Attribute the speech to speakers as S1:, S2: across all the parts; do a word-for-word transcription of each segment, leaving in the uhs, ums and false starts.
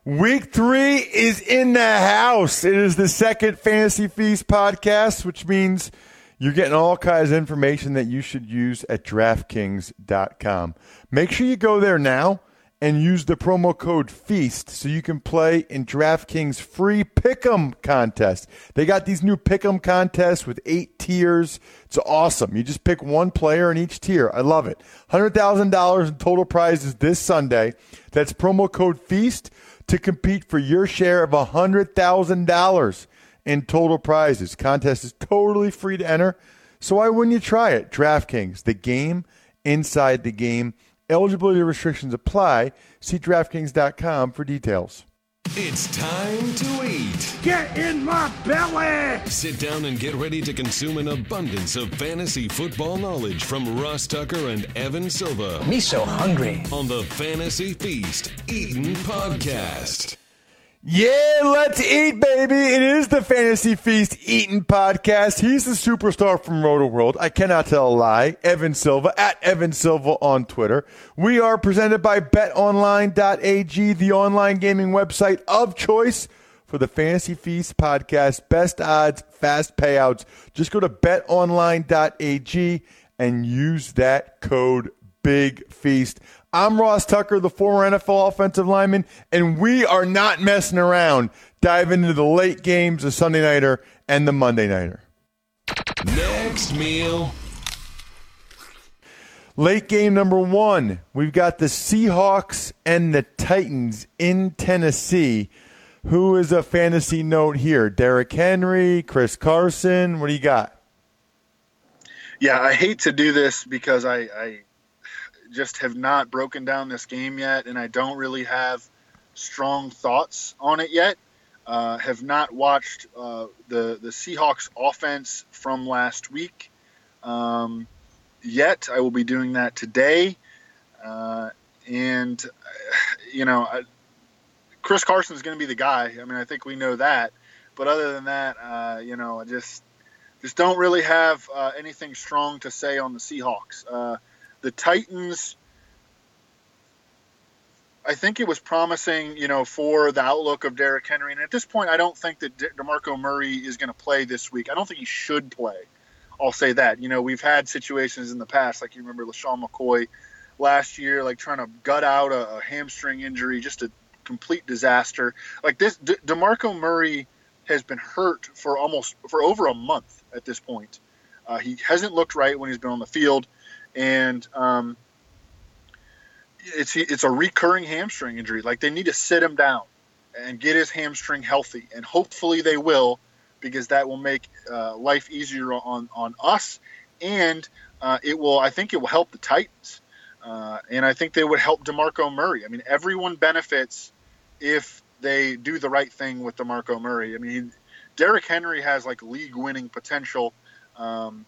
S1: Week three is in the house. It is the second Fantasy Feast podcast, which means you're getting all kinds of information that you should use at DraftKings dot com. Make sure you go there now and use the promo code FEAST so you can play in DraftKings free Pick'em contest. They got these new Pick'em contests with eight tiers. It's awesome. You just pick one player in each tier. I love it. one hundred thousand dollars in total prizes this Sunday. That's promo code FEAST to compete for your share of one hundred thousand dollars in total prizes. Contest is totally free to enter, so why wouldn't you try it? DraftKings, the game inside the game. Eligibility restrictions apply. See DraftKings dot com for details.
S2: It's time to eat.
S3: Get in my belly!
S2: Sit down and get ready to consume an abundance of fantasy football knowledge from Ross Tucker and Evan Silva.
S4: Me so hungry.
S2: On the Fantasy Feast Eatin' Podcast.
S1: Yeah, let's eat, baby. It is the Fantasy Feast Eatin' Podcast. He's the superstar from RotoWorld. I cannot tell a lie. Evan Silva, at Evan Silva on Twitter. We are presented by bet online dot a g, the online gaming website of choice for the Fantasy Feast podcast. Best odds, fast payouts. Just go to bet online dot a g and use that code BIGFEAST. I'm Ross Tucker, the former N F L offensive lineman, and we are not messing around. Diving into the late games, the Sunday Nighter and the Monday Nighter.
S2: Next meal.
S1: Late game number one, we've got the Seahawks and the Titans in Tennessee. Who is a fantasy note here? Derrick Henry, Chris Carson, what do you got?
S5: Yeah, I hate to do this because I, I just have not broken down this game yet, and I don't really have strong thoughts on it yet. Uh, have not watched uh, the, the Seahawks offense from last week um, yet. I will be doing that today. Uh, and, you know, I, Chris Carson is going to be the guy. I mean, I think we know that. But other than that, uh, you know, I just, just don't really have uh, anything strong to say on the Seahawks. Uh, The Titans, I think it was promising, you know, for the outlook of Derrick Henry. And at this point, I don't think that De- DeMarco Murray is going to play this week. I don't think he should play. I'll say that. You know, we've had situations in the past, like you remember LaShawn McCoy last year, like trying to gut out a, a hamstring injury, just a complete disaster. Like this, De- DeMarco Murray has been hurt for almost for over a month at this point. Uh, he hasn't looked right when he's been on the field. And um, it's it's a recurring hamstring injury. Like, they need to sit him down and get his hamstring healthy, and hopefully they will, because that will make uh, life easier on on us, and uh, it will. I think it will help the Titans, uh, and I think they would help DeMarco Murray. I mean, everyone benefits if they do the right thing with DeMarco Murray. I mean, Derrick Henry has like league-winning potential. Um,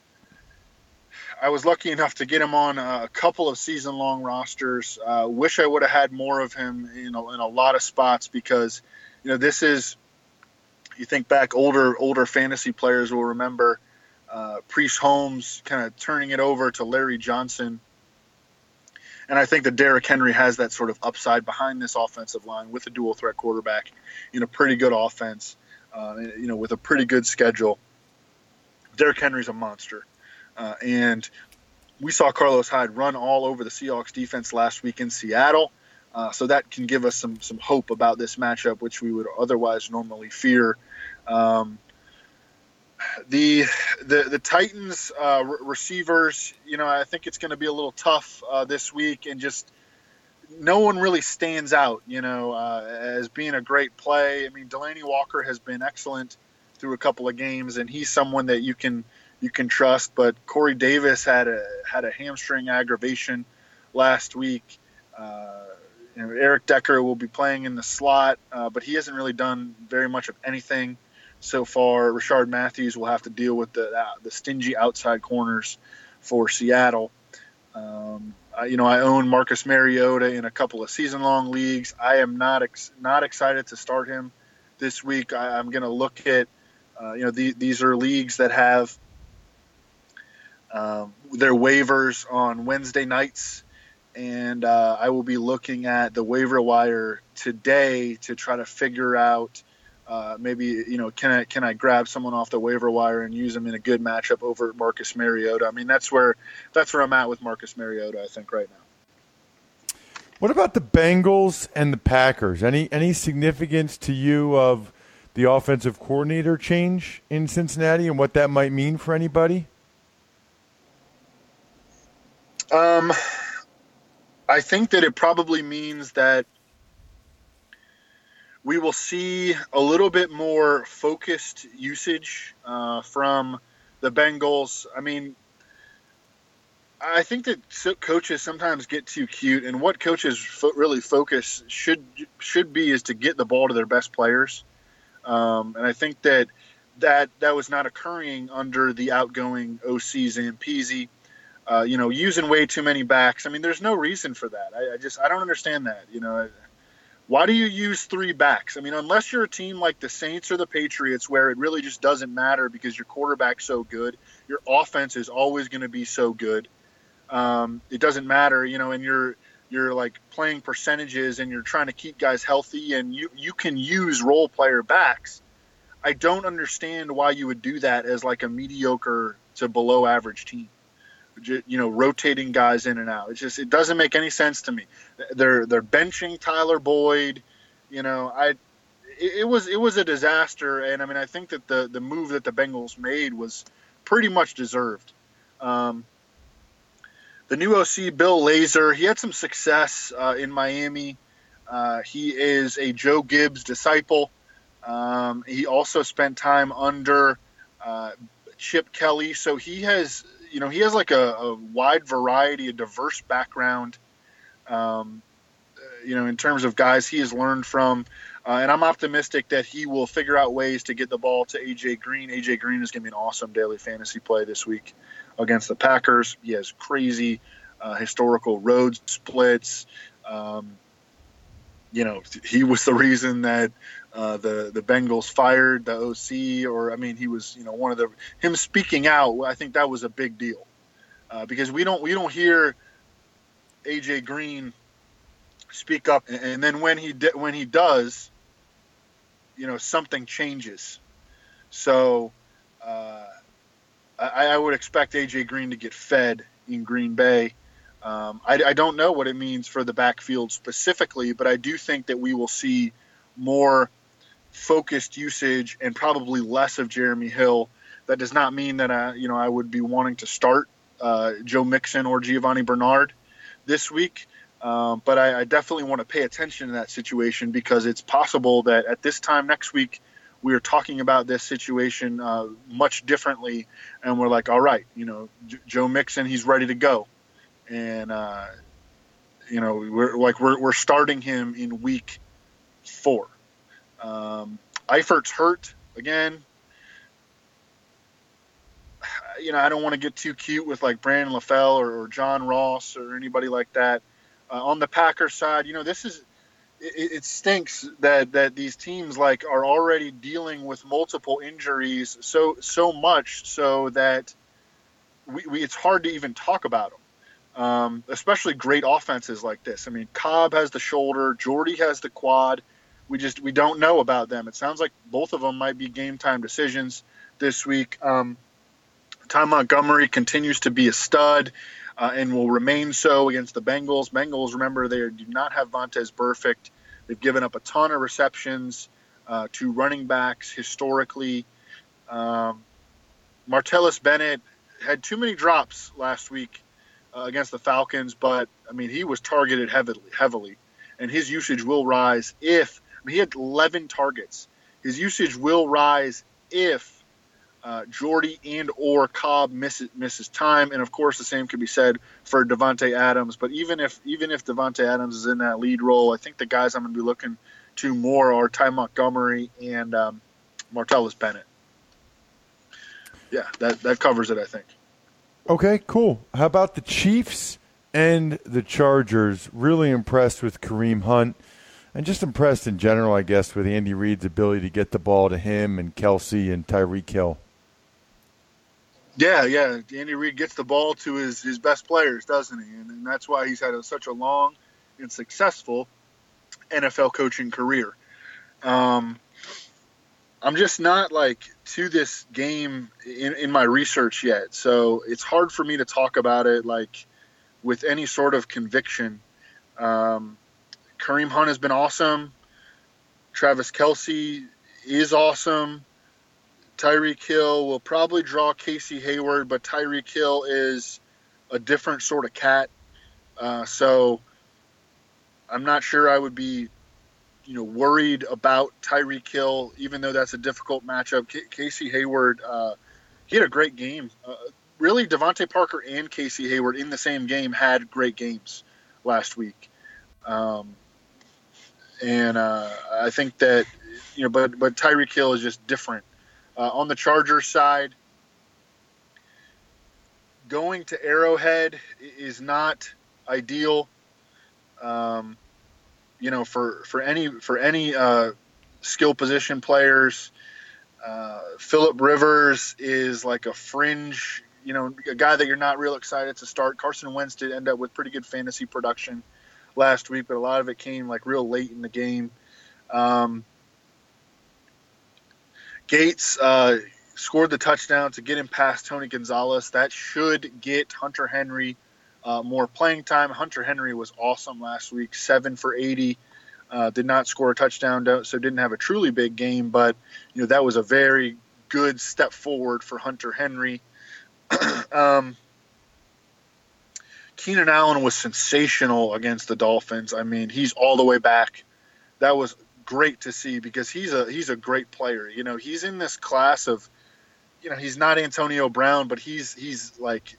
S5: I was lucky enough to get him on a couple of season-long rosters. Uh, wish I would have had more of him in a, in a lot of spots, because, you know, this is, you think back, older older fantasy players will remember uh, Priest Holmes kind of turning it over to Larry Johnson. And I think that Derrick Henry has that sort of upside behind this offensive line with a dual-threat quarterback in a pretty good offense, uh, you know, with a pretty good schedule. Derrick Henry's a monster. Uh, and we saw Carlos Hyde run all over the Seahawks defense last week in Seattle. Uh, so that can give us some some hope about this matchup, which we would otherwise normally fear. Um, the, the the Titans uh, re- receivers, you know, I think it's going to be a little tough uh, this week, and just no one really stands out, you know, uh, as being a great play. I mean, Delaney Walker has been excellent through a couple of games, and he's someone that you can – you can trust, but Corey Davis had a had a hamstring aggravation last week. Uh, you know, Eric Decker will be playing in the slot, uh, but he hasn't really done very much of anything so far. Rashard Matthews will have to deal with the uh, the stingy outside corners for Seattle. Um, I, you know, I own Marcus Mariota in a couple of season-long leagues. I am not ex- not excited to start him this week. I, I'm going to look at, uh, you know, the, these are leagues that have Um, their waivers on Wednesday nights, and uh, I will be looking at the waiver wire today to try to figure out uh, maybe, you know, can I can I grab someone off the waiver wire and use them in a good matchup over Marcus Mariota? I mean, that's where that's where I'm at with Marcus Mariota, I think, right now.
S1: What about the Bengals and the Packers? Any any significance to you of the offensive coordinator change in Cincinnati and what that might mean for anybody?
S5: Um, I think that it probably means that we will see a little bit more focused usage uh, from the Bengals. I mean, I think that coaches sometimes get too cute, and what coaches fo- really focus should should be is to get the ball to their best players. Um, and I think that, that that was not occurring under the outgoing O C Zampese. Uh, you know, using way too many backs. I mean, there's no reason for that. I, I just I don't understand that. You know, why do you use three backs? I mean, unless you're a team like the Saints or the Patriots, where it really just doesn't matter because your quarterback's so good, your offense is always going to be so good. Um, it doesn't matter, you know, and you're you're like playing percentages and you're trying to keep guys healthy, and you you can use role player backs. I don't understand why you would do that as like a mediocre to below average team. You know, rotating guys in and out. It's just, it doesn't make any sense to me. They're they're benching Tyler Boyd. You know, I it, it was it was a disaster, and I mean, I think that the the move that the Bengals made was pretty much deserved. Um, the new O C, Bill Lazor, he had some success uh, in Miami. Uh, he is a Joe Gibbs disciple. Um, he also spent time under uh, Chip Kelly, so he has. You know, he has like a, a wide variety, a diverse background, um, you know, in terms of guys he has learned from. Uh, and I'm optimistic that he will figure out ways to get the ball to A J Green. A J Green is going to be an awesome daily fantasy play this week against the Packers. He has crazy uh, historical road splits. Um, you know, he was the reason that uh, the the Bengals fired the O C, or I mean, he was, you know, one of the him speaking out. I think that was a big deal uh, because we don't we don't hear A J Green speak up, and, and then when he de- when he does, you know, something changes. So uh, I, I would expect A J Green to get fed in Green Bay. Um, I, I don't know what it means for the backfield specifically, but I do think that we will see more focused usage and probably less of Jeremy Hill. That does not mean that I, you know, I would be wanting to start uh, Joe Mixon or Giovanni Bernard this week, um, but I, I definitely want to pay attention to that situation because it's possible that at this time next week we are talking about this situation uh, much differently, and we're like, all right, you know, J- Joe Mixon, he's ready to go. And, uh, you know, we're like, we're, we're starting him in week four. Um, Eifert's hurt again. You know, I don't want to get too cute with like Brandon LaFell or, or John Ross or anybody like that. Uh, on the Packers side, you know, this is, it, it stinks that, that these teams like are already dealing with multiple injuries so, so much so that we, we it's hard to even talk about them. Um, especially great offenses like this. I mean, Cobb has the shoulder, Jordy has the quad. We just we don't know about them. It sounds like both of them might be game time decisions this week. Um, Ty Montgomery continues to be a stud uh, and will remain so against the Bengals. Bengals, remember, they do not have Vontaze Burfict. They've given up a ton of receptions uh, to running backs historically. Um, Martellus Bennett had too many drops last week Uh, against the Falcons, but I mean, he was targeted heavily, heavily, and his usage will rise if I mean, he had eleven targets. His usage will rise if uh, Jordy and or Cobb misses misses time, and of course, the same could be said for Davante Adams. But even if even if Davante Adams is in that lead role, I think the guys I'm going to be looking to more are Ty Montgomery and um, Martellus Bennett. Yeah, that that covers it, I think.
S1: Okay, cool. How about the Chiefs and the Chargers? Really impressed with Kareem Hunt and just impressed in general, I guess, with Andy Reid's ability to get the ball to him and Kelsey and Tyreek Hill.
S5: Yeah, yeah. Andy Reid gets the ball to his, his best players, doesn't he? And, and that's why he's had a, such a long and successful N F L coaching career. Um, I'm just not like to this game in, in my research yet, so it's hard for me to talk about it like with any sort of conviction. Um, Kareem Hunt has been awesome. Travis Kelce is awesome. Tyreek Hill will probably draw Casey Hayward, but Tyreek Hill is a different sort of cat. Uh, so I'm not sure I would be, you know, worried about Tyreek Hill, even though that's a difficult matchup. K- Casey Hayward, uh, he had a great game. Uh, really, Devontae Parker and Casey Hayward in the same game had great games last week. Um, and uh, I think that, you know, but, but Tyreek Hill is just different. Uh, on the Chargers side, going to Arrowhead is not ideal. Um, you know, for, for any for any uh, skill position players, uh, Phillip Rivers is like a fringe, you know, a guy that you're not real excited to start. Carson Wentz did end up with pretty good fantasy production last week, but a lot of it came like real late in the game. Um, Gates uh, scored the touchdown to get him past Tony Gonzalez. That should get Hunter Henry uh, more playing time. Hunter Henry was awesome last week, seven for eighty. Uh, did not score a touchdown, so didn't have a truly big game. But you know that was a very good step forward for Hunter Henry. um, Keenan Allen was sensational against the Dolphins. I mean, he's all the way back. That was great to see because he's a he's a great player. You know, he's in this class of, you know, he's not Antonio Brown, but he's he's like,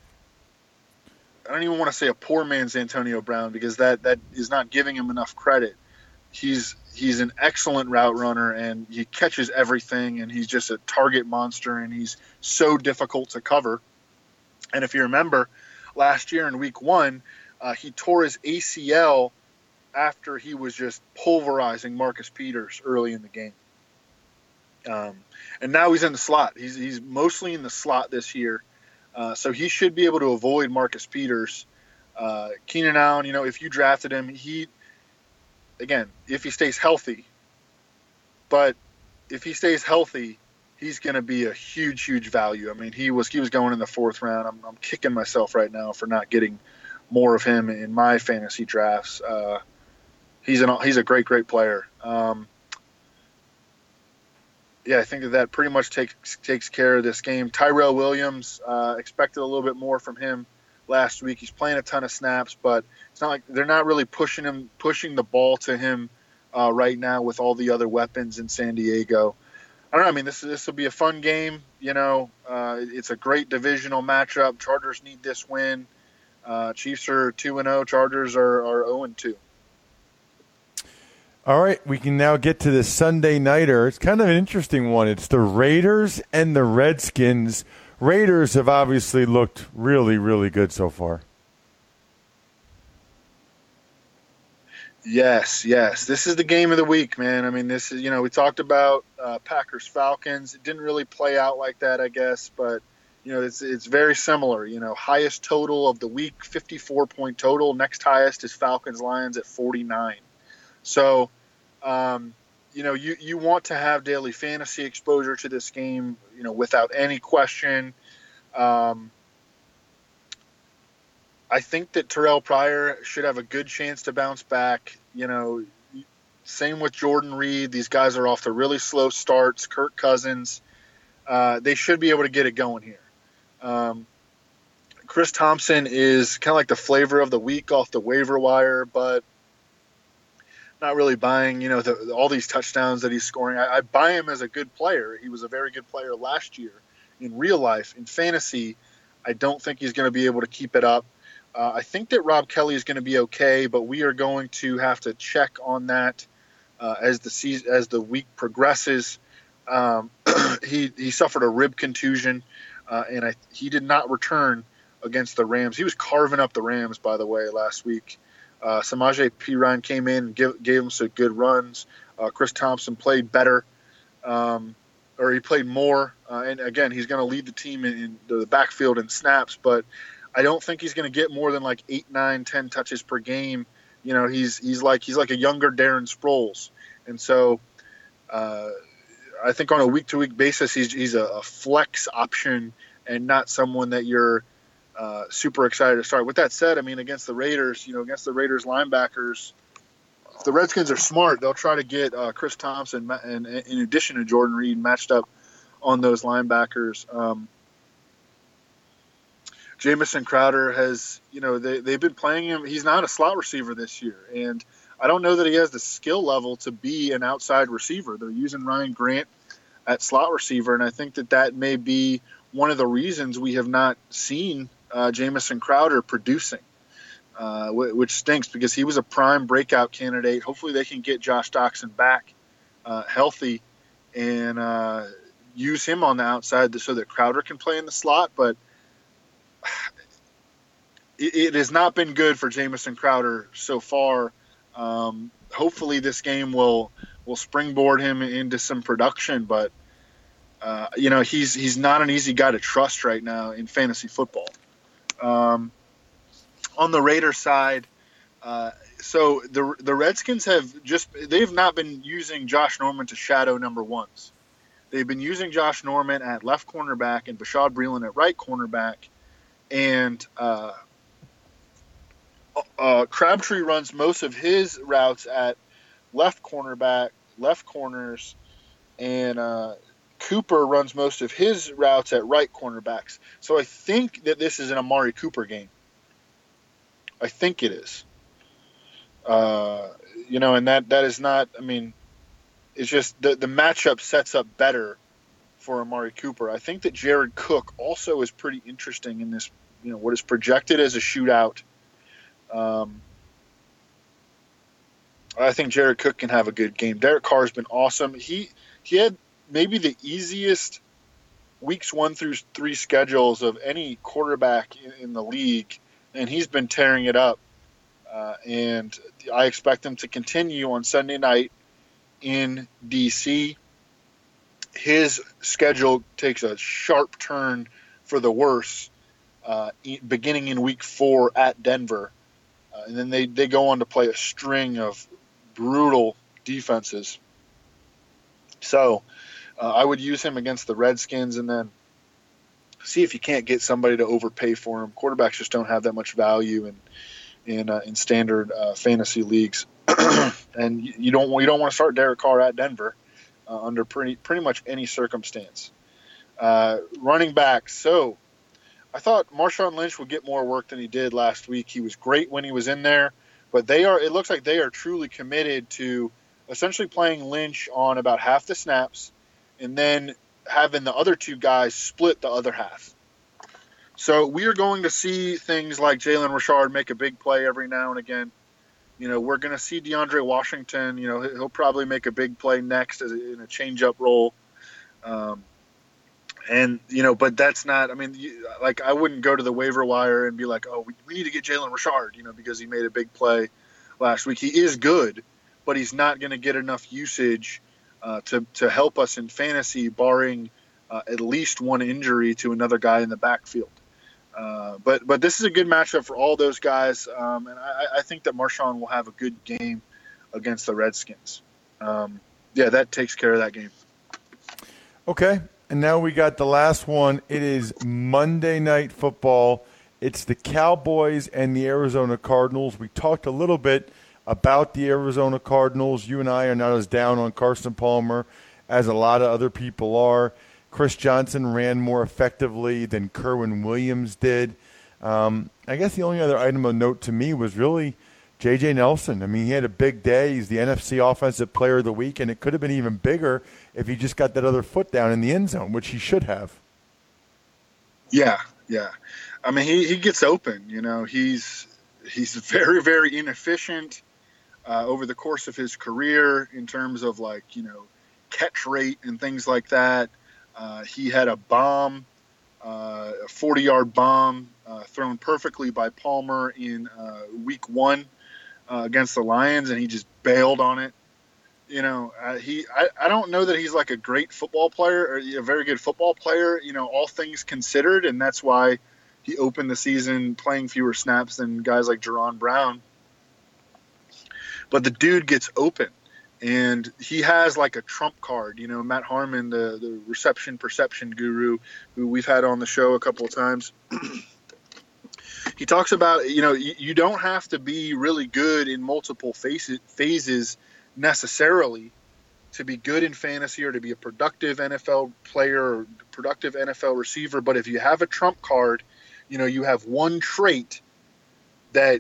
S5: I don't even want to say a poor man's Antonio Brown because that that is not giving him enough credit. He's he's an excellent route runner and he catches everything and he's just a target monster and he's so difficult to cover. And if you remember, last year in week one, uh, he tore his A C L after he was just pulverizing Marcus Peters early in the game. Um, and now he's in the slot. He's he's mostly in the slot this year. Uh, so he should be able to avoid Marcus Peters. Uh, Keenan Allen, you know, if you drafted him, he, again, if he stays healthy, but if he stays healthy, he's going to be a huge, huge value. I mean, he was he was going in the fourth round. I'm, I'm kicking myself right now for not getting more of him in my fantasy drafts. Uh, He's an he's a great great player. Um, yeah, I think that that pretty much takes takes care of this game. Tyrell Williams, uh, expected a little bit more from him last week. He's playing a ton of snaps, but it's not like they're not really pushing him pushing the ball to him uh, right now with all the other weapons in San Diego. I don't know. I mean, this this will be a fun game. You know, uh, it's a great divisional matchup. Chargers need this win. Uh, Chiefs are two and zero. Chargers are are zero and two.
S1: All right, we can now get to the Sunday nighter. It's kind of an interesting one. It's the Raiders and the Redskins. Raiders have obviously looked really, really good so far.
S5: Yes, yes. This is the game of the week, man. I mean, this is, you know, we talked about uh, Packers-Falcons. It didn't really play out like that, I guess, but, you know, it's it's very similar. You know, highest total of the week, fifty-four point total. Next highest is Falcons-Lions at forty-nine. So, um, you know, you, you want to have daily fantasy exposure to this game, you know, without any question. Um, I think that Terrell Pryor should have a good chance to bounce back. You know, same with Jordan Reed. These guys are off to really slow starts. Kirk Cousins, uh, they should be able to get it going here. Um, Chris Thompson is kind of like the flavor of the week off the waiver wire, but not really buying, you know, the, all these touchdowns that he's scoring. I, I buy him as a good player. He was a very good player last year. In real life, in fantasy, I don't think he's going to be able to keep it up. Uh, I think that Rob Kelly is going to be okay, but we are going to have to check on that uh, as the season, as the week progresses. Um, he he suffered a rib contusion, uh, and I, he did not return against the Rams. He was carving up the Rams, by the way, last week. Uh, Samaje Perine came in and give, gave him some good runs. Uh, Chris Thompson played better. Um, or he played more. Uh, and again, he's going to lead the team in, in the backfield in snaps, but I don't think he's going to get more than like eight, nine, ten touches per game. You know, he's he's like he's like a younger Darren Sproles, and so uh, I think on a week to week basis, he's he's a, a flex option and not someone that you're uh, super excited to start. With that said, I mean, against the Raiders, you know, against the Raiders linebackers, if the Redskins are smart, they'll try to get uh, Chris Thompson and, and in addition to Jordan Reed matched up on those linebackers. Um, Jamison Crowder has, you know, they, they've been playing him. He's not a slot receiver this year, and I don't know that he has the skill level to be an outside receiver. They're using Ryan Grant at slot receiver, and I think that that may be one of the reasons we have not seen uh, Jamison Crowder producing, uh, which stinks because he was a prime breakout candidate. Hopefully they can get Josh Doctson back uh, healthy and uh, use him on the outside so that Crowder can play in the slot, but it, it has not been good for Jamison Crowder so far. Um, hopefully this game will will springboard him into some production, but uh, you know he's he's not an easy guy to trust right now in fantasy football. Um, on the Raiders side, uh, so the the Redskins have just they've not been using Josh Norman to shadow number ones. They've been using Josh Norman at left cornerback and Bashaud Breeland at right cornerback, and uh, Uh, Crabtree runs most of his routes at left cornerback, left corners, and uh, Cooper runs most of his routes at right cornerbacks. So I think that this is an Amari Cooper game. I think it is. Uh, you know, and that, that is not, I mean, it's just the, the matchup sets up better for Amari Cooper. I think that Jared Cook also is pretty interesting in this, you know, what is projected as a shootout. Um, I think Jared Cook can have a good game. Derek Carr's been awesome. He he had maybe the easiest weeks one through three schedules of any quarterback in, in the league, and he's been tearing it up. Uh, and I expect him to continue on Sunday night in D C. His schedule takes a sharp turn for the worse, uh, beginning in week four at Denver. Uh, and then they, they go on to play a string of brutal defenses. So uh, I would use him against the Redskins and then see if you can't get somebody to overpay for him. Quarterbacks just don't have that much value in in, uh, in standard uh, fantasy leagues. And you, you don't you don't want to start Derek Carr at Denver uh, under pretty pretty much any circumstance. Uh, running back, so. I thought Marshawn Lynch would get more work than he did last week. He was great when he was in there, but they are. It looks like they are truly committed to essentially playing Lynch on about half the snaps and then having the other two guys split the other half. So we are going to see things like Jalen Richard make a big play every now and again. You know, we're going to see DeAndre Washington. You know, he'll probably make a big play next as a, in a change-up role. Um, And, you know, but that's not, I mean, you, like, I wouldn't go to the waiver wire and be like, oh, we, we need to get Jalen Richard, you know, because he made a big play last week. He is good, but he's not going to get enough usage uh, to, to help us in fantasy, barring uh, at least one injury to another guy in the backfield. Uh, but but this is a good matchup for all those guys, um, and I, I think that Marshawn will have a good game against the Redskins. Um, yeah, that takes care of that game.
S1: Okay. And now we got the last one. It is Monday Night Football. It's the Cowboys and the Arizona Cardinals. We talked a little bit about the Arizona Cardinals. You and I are not as down on Carson Palmer as a lot of other people are. Chris Johnson ran more effectively than Kerwin Williams did. Um, I guess the only other item of note to me was really J J Nelson. I mean, he had a big day. He's the N F C Offensive Player of the Week, and it could have been even bigger if he just got that other foot down in the end zone, which he should have.
S5: Yeah, yeah. I mean, he, he gets open. You know, he's he's very, very inefficient uh, over the course of his career in terms of, like, you know, catch rate and things like that. Uh, he had a bomb, uh, a forty-yard bomb uh, thrown perfectly by Palmer in uh, week one. Uh, against the Lions, and he just bailed on it. You know, uh, he I, I don't know that he's like a great football player or a very good football player, you know, all things considered. And that's why he opened the season playing fewer snaps than guys like Jaron Brown. But the dude gets open, and he has like a trump card. You know, Matt Harmon, the, the reception perception guru, who we've had on the show a couple of times, he talks about, you know, you, you don't have to be really good in multiple phases, phases necessarily to be good in fantasy or to be a productive N F L player or productive N F L receiver. But if you have a trump card, you know, you have one trait that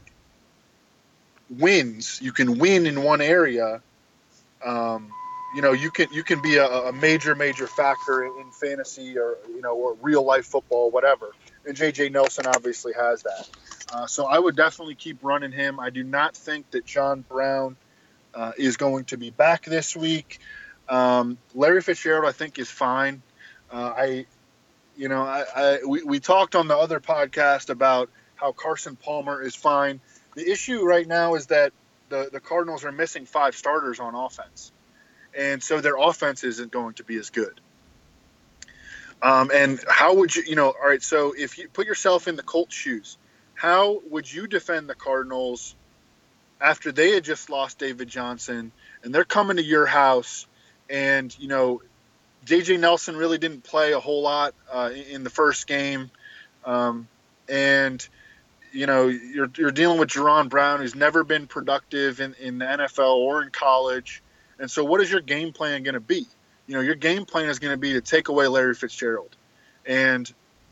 S5: wins, you can win in one area. Um, you know, you can, you can be a, a major, major factor in, in fantasy or, you know, or real life football, whatever. And J J Nelson obviously has that. Uh, so I would definitely keep running him. I do not think that John Brown Uh, is going to be back this week. Um, Larry Fitzgerald, I think, is fine. Uh, I, you know, I, I we, we talked on the other podcast about how Carson Palmer is fine. The issue right now is that the, the Cardinals are missing five starters on offense, and so their offense isn't going to be as good. Um, and how would you, you know, all right, so if you put yourself in the Colts' shoes, how would you defend the Cardinals after they had just lost David Johnson and they're coming to your house and, you know, J J Nelson really didn't play a whole lot uh, in the first game. Um, and, you know, you're, you're dealing with Jaron Brown, who's never been productive in, in the N F L or in college. And so what is your game plan going to be? You know, your game plan is going to be to take away Larry Fitzgerald. And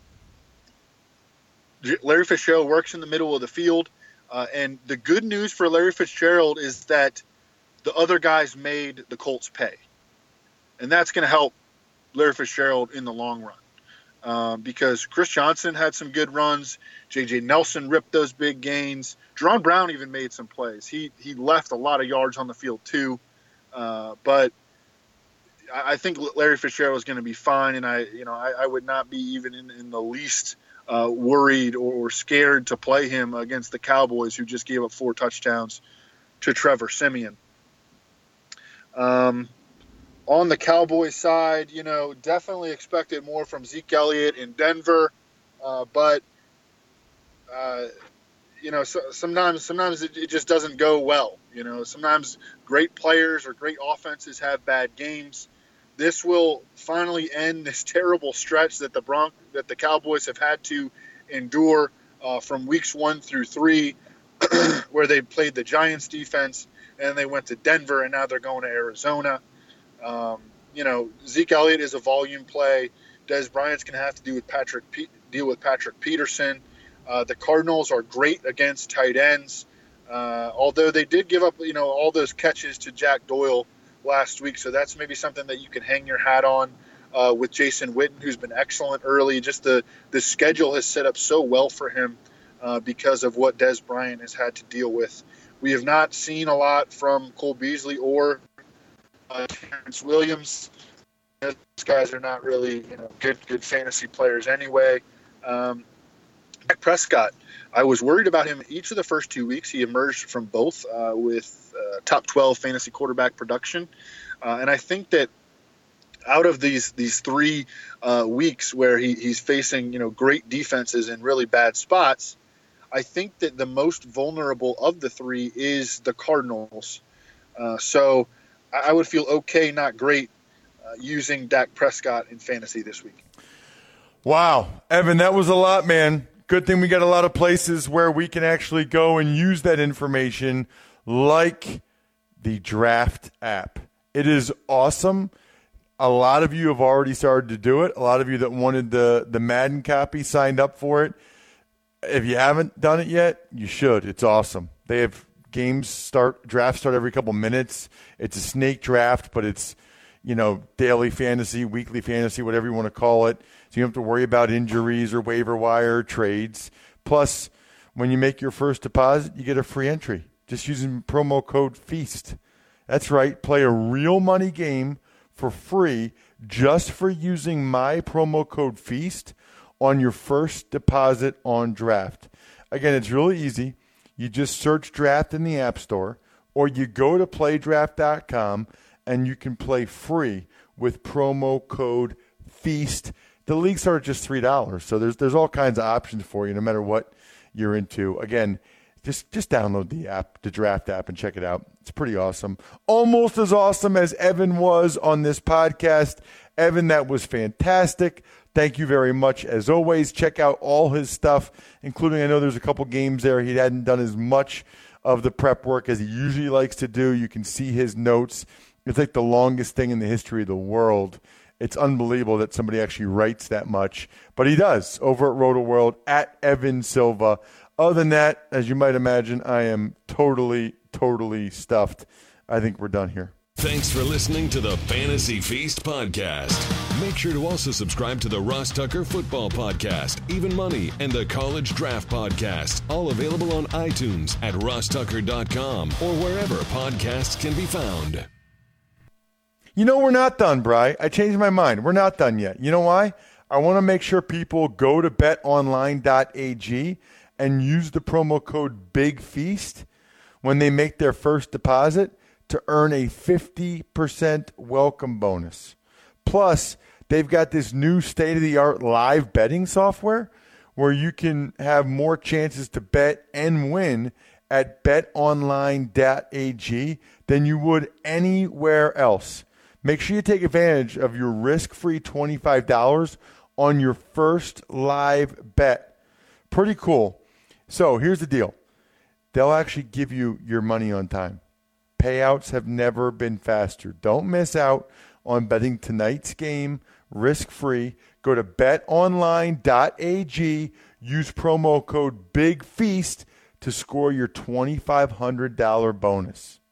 S5: Larry Fitzgerald works in the middle of the field. Uh, and the good news for Larry Fitzgerald is that the other guys made the Colts pay. And that's going to help Larry Fitzgerald in the long run. Um, because Chris Johnson had some good runs. J J Nelson ripped those big gains. Jaron Brown even made some plays. He he left a lot of yards on the field too. Uh, but I, I think Larry Fitzgerald is going to be fine. And I, you know, I, I would not be even in, in the least Uh, worried or scared to play him against the Cowboys, who just gave up four touchdowns to Trevor Siemian. Um, on the Cowboys side, you know, definitely expected more from Zeke Elliott in Denver, uh, but uh, you know, so, sometimes sometimes it, it just doesn't go well. You know, sometimes great players or great offenses have bad games. This will finally end this terrible stretch that the Bronc that the Cowboys have had to endure uh, from weeks one through three, where they played the Giants defense and they went to Denver and now they're going to Arizona. Um, you know, Zeke Elliott is a volume play. Dez Bryant's going to have to deal with Patrick Pe- deal with Patrick Peterson. Uh, the Cardinals are great against tight ends, uh, although they did give up, you know, all those catches to Jack Doyle last week. So that's maybe something that you can hang your hat on uh, with Jason Witten, who's been excellent early. Just the, the schedule has set up so well for him uh, because of what Dez Bryant has had to deal with. We have not seen a lot from Cole Beasley or uh, Terrence Williams. Those guys are not really, you know, good, good fantasy players anyway. Um, Dak Prescott, I was worried about him each of the first two weeks. He emerged from both uh, with uh, top twelve fantasy quarterback production. Uh, and I think that out of these these three uh, weeks where he, he's facing, you know, great defenses in really bad spots, I think that the most vulnerable of the three is the Cardinals. Uh, so I would feel okay, not great, uh, using Dak Prescott in fantasy this week.
S1: Wow. Evan, that was a lot, man. Good thing we got a lot of places where we can actually go and use that information, like the Draft app. It is awesome. A lot of you have already started to do it. A lot of you that wanted the, the Madden copy signed up for it. If you haven't done it yet, you should. It's awesome. They have games start, drafts start every couple minutes. It's a snake draft, but it's, you know, daily fantasy, weekly fantasy, whatever you want to call it. So you don't have to worry about injuries or waiver wire trades. Plus, when you make your first deposit, you get a free entry just using promo code FEAST. That's right. Play a real money game for free just for using my promo code FEAST on your first deposit on Draft. Again, it's really easy. You just search Draft in the App Store, or you go to play draft dot com and you can play free with promo code FEAST. The league starts at just three dollars, so there's there's all kinds of options for you, no matter what you're into. Again, just just download the app, the Draft app, and check it out. It's pretty awesome. Almost as awesome as Evan was on this podcast. Evan, that was fantastic. Thank you very much. As always, check out all his stuff, including, I know there's a couple games there he hadn't done as much of the prep work as he usually likes to do. You can see his notes. It's like the longest thing in the history of the world. It's unbelievable that somebody actually writes that much, but he does over at RotoWorld at Evan Silva. Other than that, as you might imagine, I am totally, totally stuffed. I think we're done here.
S2: Thanks for listening to the Fantasy Feast podcast. Make sure to also subscribe to the Ross Tucker Football Podcast, Even Money, and the College Draft Podcast, all available on iTunes at ross tucker dot com or wherever podcasts can be found.
S1: You know, we're not done, Bri. I changed my mind. We're not done yet. You know why? I want to make sure people go to bet online dot a g and use the promo code BIGFEAST when they make their first deposit to earn a fifty percent welcome bonus. Plus, they've got this new state-of-the-art live betting software where you can have more chances to bet and win at bet online dot a g than you would anywhere else. Make sure you take advantage of your risk-free twenty-five dollars on your first live bet. Pretty cool. So here's the deal. They'll actually give you your money on time. Payouts have never been faster. Don't miss out on betting tonight's game risk-free. Go to bet online dot a g. Use promo code BIGFEAST to score your twenty-five hundred dollars bonus.